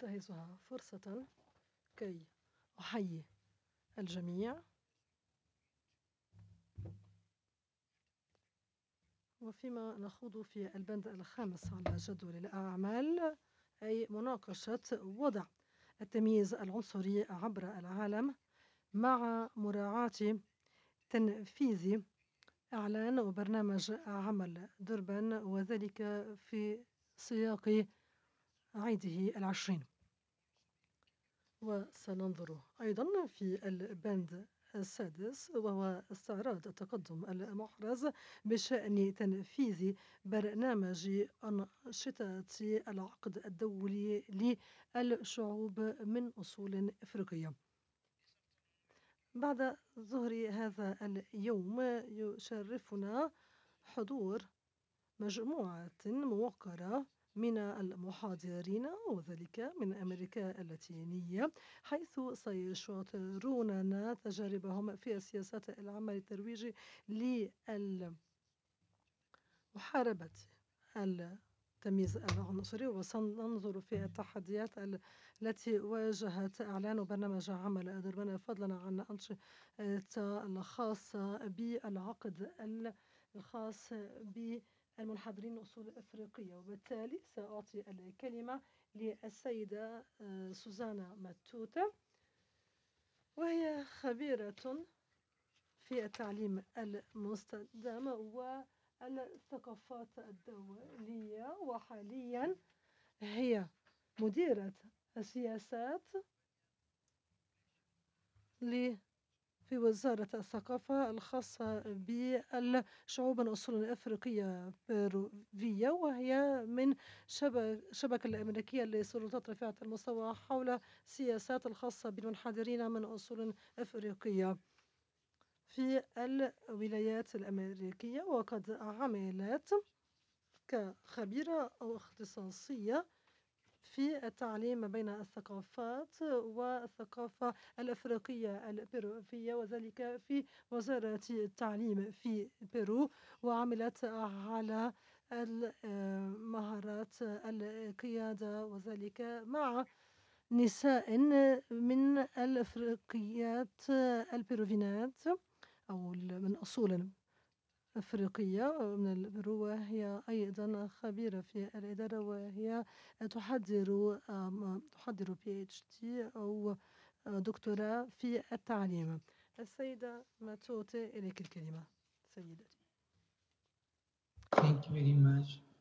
أنتهزها فرصة كي أحيي الجميع، وفيما نخوض في البند الخامس على جدول الأعمال، أي مناقشة وضع التمييز العنصري عبر العالم مع مراعاة تنفيذ إعلان وبرنامج عمل دوربان، وذلك في سياق عيده 20. وسننظر أيضا في البند السادس، وهو استعراض التقدم المحرز بشأن تنفيذ برنامج أنشطة العقد الدولي للشعوب من أصول إفريقية. بعد ظهر هذا اليوم يشرفنا حضور مجموعة موقرة من المحاضرين، وذلك من أمريكا اللاتينية، حيث سيشاطروننا تجاربهم في السياسات العامة للترويج لمحاربة التمييز العنصري. وسننظر في التحديات التي واجهت إعلان برنامج عمل دوربان، فضلا عن الأنشطة الخاصة بالعقد الخاص بالمنحدرين أصول إفريقية. وبالتالي سأعطي الكلمة للسيدة سوزانا ماتوتا، وهي خبيرة في التعليم المستدام والثقافات الدولية، وحاليا هي مديرة السياسات في وزارة الثقافة الخاصة بالشعوب من أصول إفريقية بيروفية، وهي من شبكة الأمريكية للسلطات رفيعة المستوى حول السياسات الخاصة بالمنحدرين من أصول إفريقية في الولايات الأمريكية، وقد عملت كخبيرة أو اختصاصية في التعليم بين الثقافات والثقافة الأفريقية البيروفية، وذلك في وزارة التعليم في بيرو، وعملت على مهارات القيادة، وذلك مع نساء من الأفريقيات البيروفينات أو من أصول أفريقية من البرو، وهي أيضا خبيرة في الإدارة، وهي تحضر PhD أو دكتوراه في التعليم. السيدة ماتوتي، إليك الكلمة سيدتي. Thank you very much.